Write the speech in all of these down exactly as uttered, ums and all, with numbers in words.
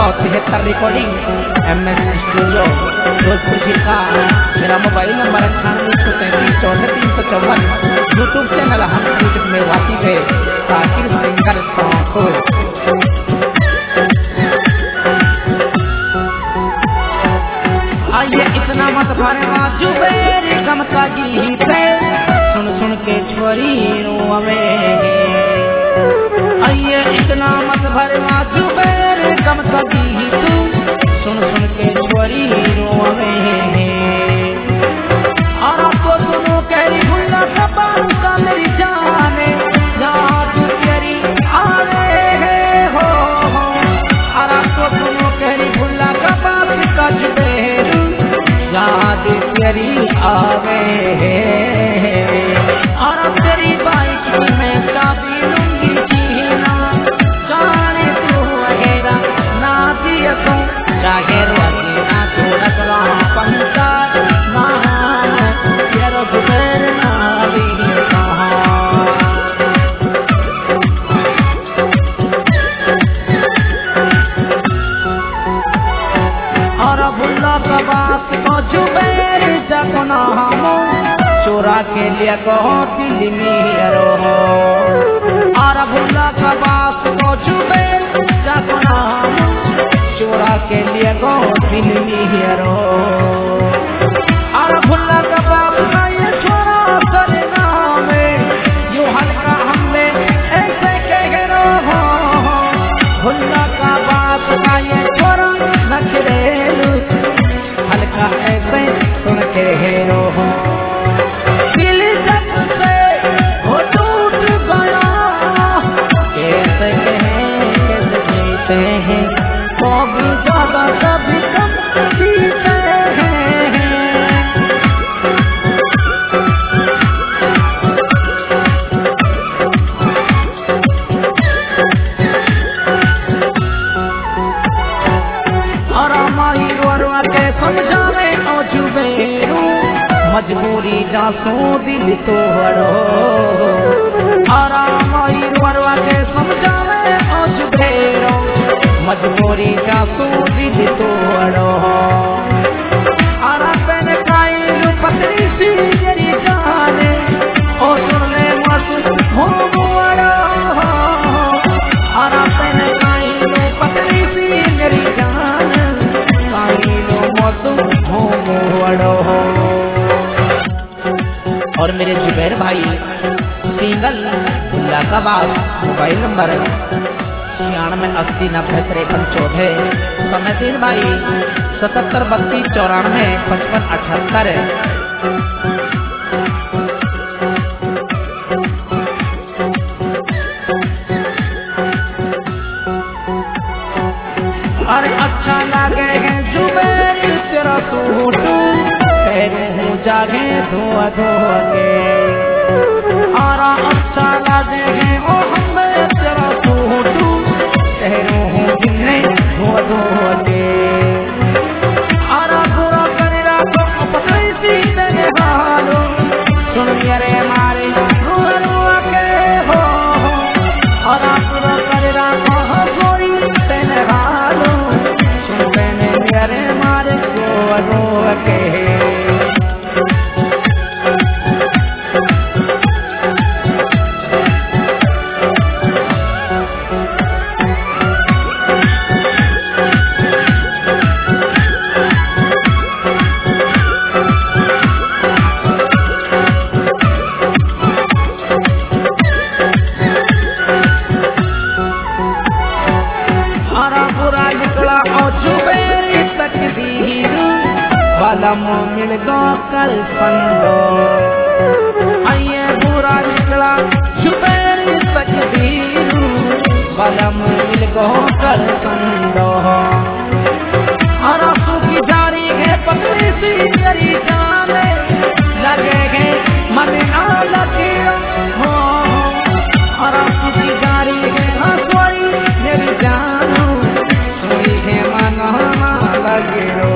तिहत्तर recording M S studio Jodhpur जिला। मेरा मोबाइल नंबर अट्ठानवे एक सौ तैंतीस चौदह तीन सौ चौवन। यूट्यूब चैनल हम यूट्यूब में वासी है साकिर सिंगर सॉन्ग। आइए इतना मत भरे बाजू मेरी गमता गीत सुन सुन के छोरी रोवे। आइए इतना मत भरे बाजू मेरी गमता गीत सुन सुन के छोरी रोवे। और आपको सुनो कहरी भूलना कपाल का मेरी जाने जहाँ तू तेरी आवे हो। और आपको सुनो कहरी भूलना कपाल का जुबेरू याद तेरी आवे। और तेरी बाइक में चाबी लूंगी जीना जाने तू वगैरह ना दिया तू चाहे रोगी ना तू रखला पंचा ना तेरा गुजर ना भी कहा। और भुल्ला का बात को जुबेर जखना हम चोरा के लिए कहो दिल मेरो हो। और भुल्ला का बात को जुबेर जखना हम चोरा के लिए कहो दिल मेरो। और भुल्ला का बात का ये छोरा करना में जो हल्का हमने ऐसे कह रहो हो। भुल्ला का बात का ये छोरा नखरेलू हल्का ऐसे सुन के हेरो हो। दिल जब से वो टूट गया कैसे कहें कैसे जीते हैं कभी ज्यादा कभी कम जीते हैं। और हमारी वरवा के समझावे ओ जुबेरू मजबूरी जासो दिल तोड़ो। और हमारी वरवा के समझावे ओ जुबेरू मजबूरी जासो दिल तोड़ो। और अपन काइल पतली सी मेरी जाने ओ सुन ले मत हो मोड़ो। और अपन काइल पतली सी मेरी जान काइलो मत हो मोड़ो। और मेरे जुबैर भाई सिंगल भुल्ला का बात मोबाइल नंबर छियानवे अस्सी नब्बे तिरपन चौदह। समय तीन भाई सतहत्तर बत्तीस चौरानवे पचपन अठहत्तर। अरे अच्छा लगे है जुबैर तेरा सूट हूँ जागे धुआ धुआ के। और अच्छा लगे है ओ हमें तेरा सूट ठहरू हूँ जिन्ने धुआ धुआ के। और बुरा करेगा तो पकड़ी सी तेरे हालो सुन मेरे मारे धुआ धुआ के हो। और बुरा करेगा तो गोरी तेरे हालो सुन मैंने मेरे मारे धुआ धुआ के। वाला मिल गो कल पंडो आइए बुरा निकला जुबैर तकदीर वाला मिल गो कल पंडो। और आंसू की जारी है पतली सी मेरी जाने लगे है मन ना लगे हो। और आंसू की जारी है हंसवाई मेरी जानो सोई है मन ना लगे हो।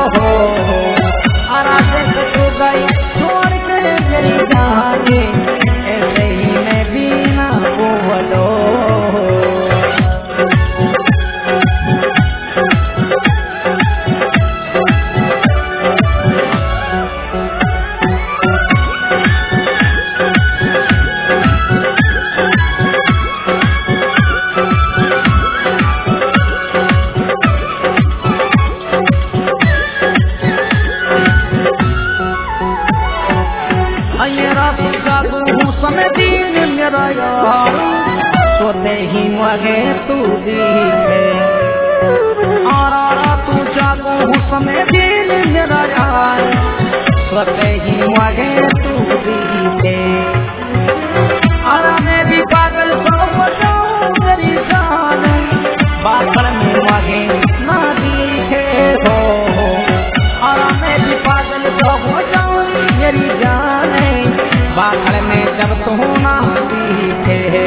हो आरा देख तू गई छोड़ के मेरी जाने ऐसे ही मैं भी ना बोलो समय दिन मेरा यार सोते ही मगे तू दिखे आरा तू जागो समय दिन मेरा यार सोते ही मगे तू दिखे आरा मैं भी पागल हो जाऊं मेरी जान बादल में मगे ना दिखे हो आरा मैं भी पागल हो जाऊं मेरी जान बाखड़ में जब तू ना दिखे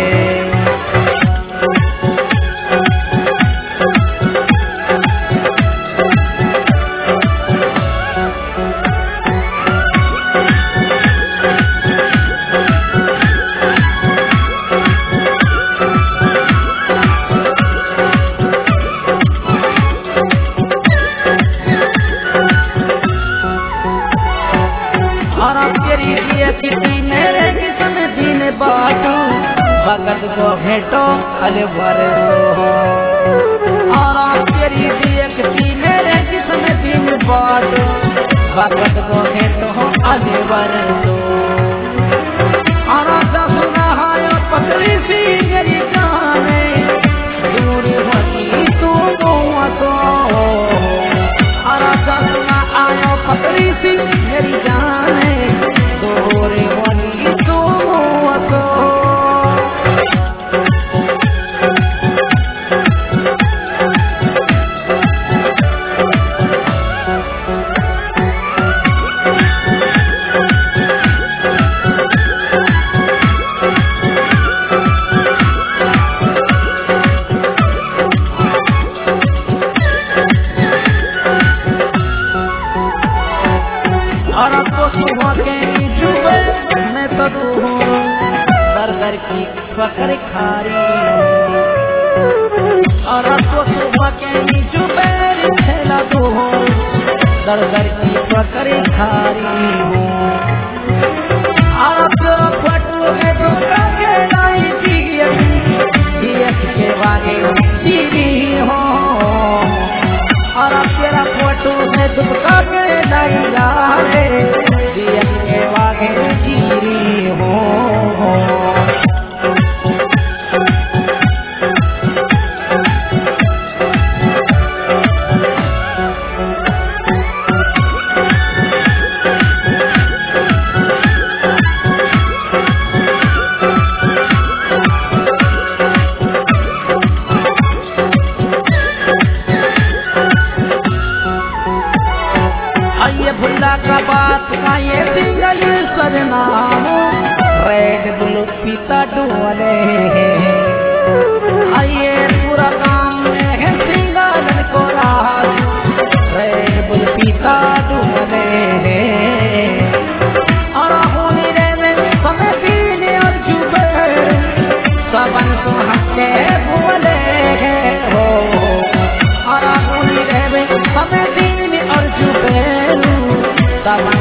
किसी मेरे किस्म दिन बाटू भगत को भेटो अले बरसो और तेरी दिए किसी मेरे किस्म दिन बाटू भगत को भेटो अले बरसो और सुना है पतली सी मेरी जाने दूर होती तू तो और सुना आयो पतली सी मेरी जाने दूर होती तू तो और अब तो सुबह के जुबे मैं तो तू हूँ दर दर की फकर खारी और अब तो सुबह के जुबे खेला तू हूँ दर दर की फकर खारी हूँ अब तो फटू है तो के लाई जीएस के वागे जीवी हो और अब तेरा फोटो में दुबका के लाई रे जीएस के वागे जीवी हो ये भुल्ला का बात का ये सिंगल सरनाम रेड बुल पीता डोले आइए पूरा काम में है सिंगल को राज रेड बुल पीता डोले और होनी रे समय दिन और जुबे सबन को हंसते बोले हो और होनी रे समय दिन और जुबे